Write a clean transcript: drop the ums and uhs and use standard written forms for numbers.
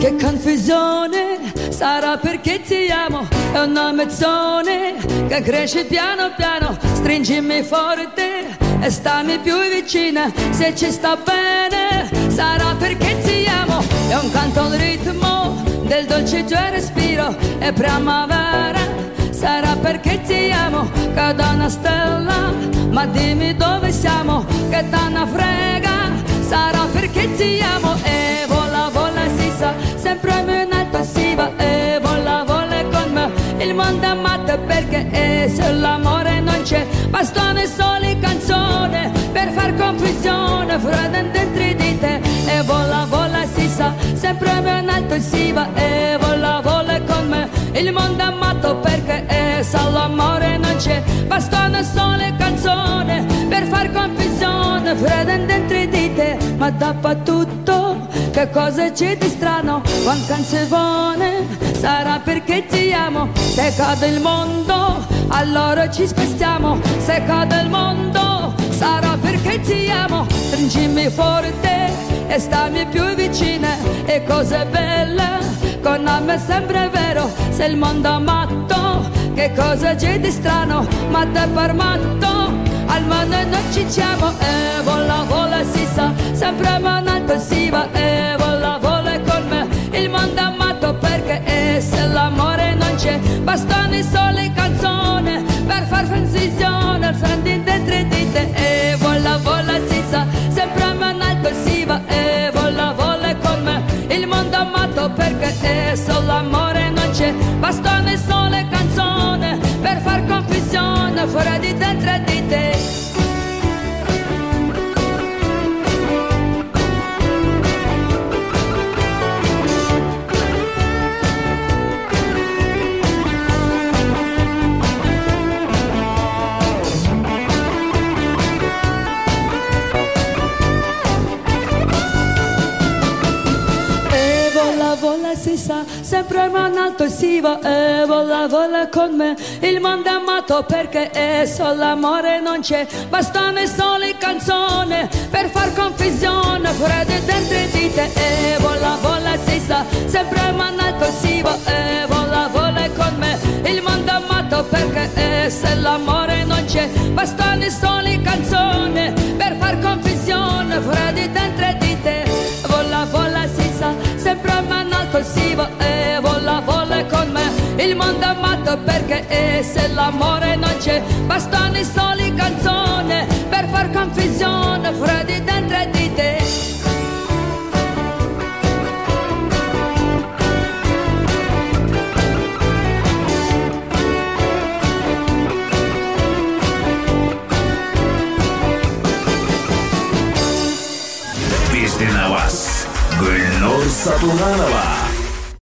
Che confusione, sarà perché ti amo, è una mezzone che cresce piano piano, stringimi forte e stammi più vicina, se ci sta bene, sarà perché ti amo, è un canto al ritmo del dolce tuo respiro, è primavera, sarà perché ti amo, cada una stella, ma dimmi dove siamo, che t'anna frega, sarà perché ti amo, e vola vola si sa, sempre in alto si va, e vola vola con me, il mondo è matto perché se l'amore non c'è, bastano soli canzoni per far confusione, fredda dentro di te, e vola vola si sa, sempre in alto si va, e vola vola con me, il mondo è matto perché se l'amore non c'è, bastano sole canzoni per far confusione, fredda dentro di te, ma dappertutto che cosa c'è di strano, quando canzone sarà perché ti amo, se cade il mondo allora ci spostiamo, se cade il mondo sarà perché ti amo, stringimi forte e stammi più vicina, e cose belle con me sembra vero, se il mondo è matto che cosa c'è di strano, ma te per matto almeno non ci siamo, e vola vola si sa, sempre in alto si va, e vola vola con me, il mondo è matto perché se l'amore non c'è, bastano sole canzoni per far confusione, frendi dentro di te, e vola vola si sa, sempre in alto si va, e vola vola con me, il mondo è matto perché se l'amore non c'è, bastano sole canzoni per far confusione, fuori di dentro di te. Vola si sa, sempre in alto si va, e vola vola con me, il mondo è matto perché solo l'amore non c'è, bastano sole canzoni per far confusione, fredde dentro di te, e vola vola si sa, sempre in alto si va, e vola vola con me, il mondo è matto perché se l'amore non c'è, bastano sole canzoni per far confusione, fredde dentro di te, vola vola si sa, sempre in alto si va, e vola vola con me, il mondo è matto perché se l'amore non c'è, bastano soli canzoni per far confusione, freddi dentro di te. Pizdi na vas, Gülnur Satulganova.